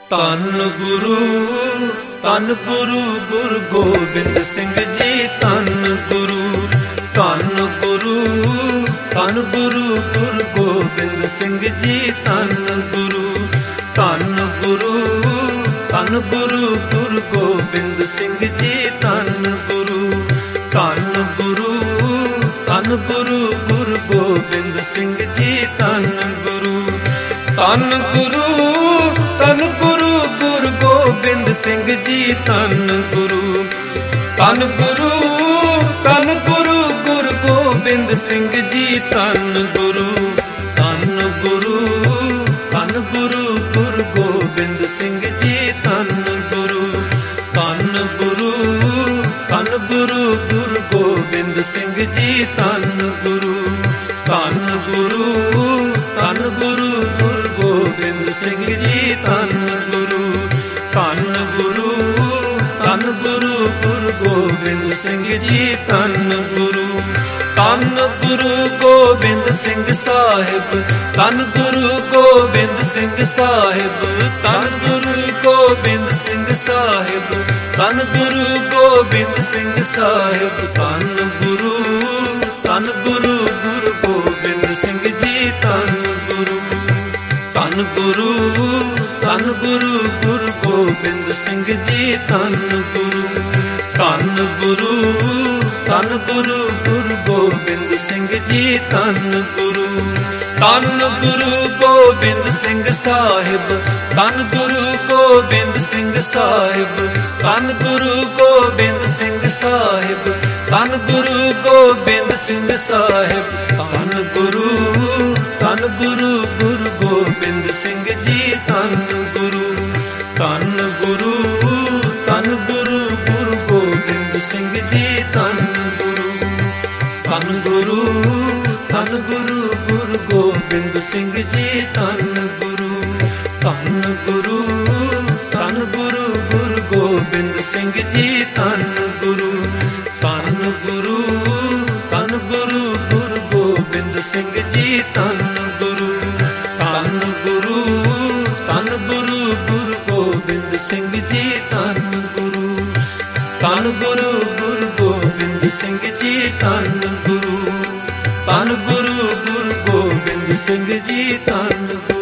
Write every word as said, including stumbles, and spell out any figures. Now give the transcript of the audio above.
ਧੰਨ ਗੁਰੂ ਧੰਨ ਗੁਰੂ ਗੁਰੂ ਗੋਬਿੰਦ ਸਿੰਘ ਜੀ ਧੰਨ ਗੁਰੂ ਧੰਨ ਗੁਰੂ ਧੰਨ ਗੁਰੂ ਗੁਰੂ ਗੋਬਿੰਦ ਸਿੰਘ ਜੀ ਧੰਨ ਗੁਰੂ ਧੰਨ ਗੁਰੂ ਧੰਨ ਗੁਰੂ ਗੁਰੂ ਗੋਬਿੰਦ ਸਿੰਘ ਜੀ ਧੰਨ ਗੁਰੂ ਧੰਨ ਗੁਰੂ ਧੰਨ ਗੁਰੂ ਗੁਰੂ ਗੋਬਿੰਦ ਸਿੰਘ ਜੀ ਧੰਨ ਗੁਰੂ ਧੰਨ ਗੁਰੂ ਧੰਨ ਗੁਰੂ ਗੁਰੂ ਗੋਬਿੰਦ ਸਿੰਘ ਜੀ ਧੰਨ ਗੁਰੂ ਧੰਨ ਗੁਰੂ ਧੰਨ ਗੁਰੂ ਗੁਰੂ ਗੋਬਿੰਦ ਸਿੰਘ ਜੀ ਧੰਨ ਗੁਰੂ ਧੰਨ ਗੁਰੂ ਧੰਨ ਗੁਰੂ ਗੁਰੂ ਗੋਬਿੰਦ ਸਿੰਘ ਜੀ ਧੰਨ ਗੁਰੂ ਧੰਨ ਗੁਰੂ ਧੰਨ ਗੁਰੂ ਗੁਰੂ ਗੋਬਿੰਦ ਸਿੰਘ ਜੀ ਧੰਨ ਗੁਰੂ ਧੰਨ ਗੁਰੂ ਧੰਨ ਗੁਰੂ ਗੁਰੂ ਗੋਬਿੰਦ ਸਿੰਘ ਜੀ ਧੰਨ ਗੁਰੂ ਧੰਨ ਗੁਰੂ ਧੰਨ ਗੁਰੂ ਗੁਰੂ ਗੋਬਿੰਦ ਸਿੰਘ ਜੀ ਧੰਨ ਗੁਰੂ ਧੰਨ ਗੁਰੂ ਗੋਬਿੰਦ ਸਿੰਘ ਸਾਹਿਬ ਧੰਨ ਗੁਰੂ ਗੋਬਿੰਦ ਸਿੰਘ ਸਾਹਿਬ ਧੰਨ ਗੁਰੂ ਗੋਬਿੰਦ ਸਿੰਘ ਸਾਹਿਬ ਧੰਨ ਗੁਰੂ ਗੋਬਿੰਦ ਸਿੰਘ ਸਾਹਿਬ ਧੰਨ ਗੁਰੂ ਧੰਨ ਗੁਰੂ ਗੁਰੂ ਗੋਬਿੰਦ ਸਿੰਘ ਜੀ ਧੰਨ ਗੁਰੂ ਧੰਨ ਗੁਰੂ ਧੰਨ ਗੁਰੂ ਗੁਰੂ ਗੋਬਿੰਦ ਸਿੰਘ ਜੀ ਧੰਨ ਗੁਰੂ ਧੰਨ ਗੁਰੂ ਧੰਨ ਗੁਰੂ ਗੁਰੂ ਗੋਬਿੰਦ ਸਿੰਘ ਜੀ ਧੰਨ ਗੁਰੂ ਧੰਨ ਗੁਰੂ ਗੋਬਿੰਦ ਸਿੰਘ ਸਾਹਿਬ ਧੰਨ ਗੁਰੂ ਗੋਬਿੰਦ ਸਿੰਘ ਸਾਹਿਬ ਧੰਨ ਗੁਰੂ ਗੋਬਿੰਦ ਸਿੰਘ ਸਾਹਿਬ ਧੰਨ ਗੁਰੂ ਗੋਬਿੰਦ ਸਿੰਘ ਸਾਹਿਬ ਧੰਨ ਗੁਰੂ ਧੰਨ ਗੁਰੂ ਗੁਰੂ ਗੋਬਿੰਦ ਸਿੰਘ ਜੀ ਧੰਨ ਗੁਰੂ ਧੰਨ ਗੁਰੂ ਧੰਨ ਗੁਰੂ ਗੁਰੂ ਗੋਬਿੰਦ ਸਿੰਘ ਜੀ ਧੰਨ ਗੁਰੂ ਧੰਨ ਗੁਰੂ ਧੰਨ ਗੁਰੂ ਗੁਰੂ ਗੋਬਿੰਦ ਸਿੰਘ ਜੀ ਧੰਨ ਗੁਰੂ ਧੰਨ ਗੁਰੂ ਧੰਨ ਗੁਰੂ ਗੁਰੂ ਗੋਬਿੰਦ ਸਿੰਘ ਜੀ ਧੰਨ ਗੁਰੂ ਧੰਨ ਗੁਰੂ ਧੰਨ ਗੁਰੂ ਗੁਰੂ ਗੋਬਿੰਦ ਸਿੰਘ ਜੀ ਧੰਨ ਗੁਰੂ ਧੰਨ ਗੁਰੂ ਧੰਨ ਗੁਰੂ ਗੁਰੂ ਗੋਬਿੰਦ ਸਿੰਘ ਜੀ ਧੰਨ ਗੁਰੂ ਧੰਨ ਗੁਰੂ ਗੁਰੂ ਗੋਬਿੰਦ ਸਿੰਘ ਜੀ ਧੰਨ ਗੁਰੂ ਧੰਨ ਗੁਰੂ ਗੁਰੂ ਗੋਬਿੰਦ ਸਿੰਘ ਜੀ ਧੰਨ ਗੁਰੂ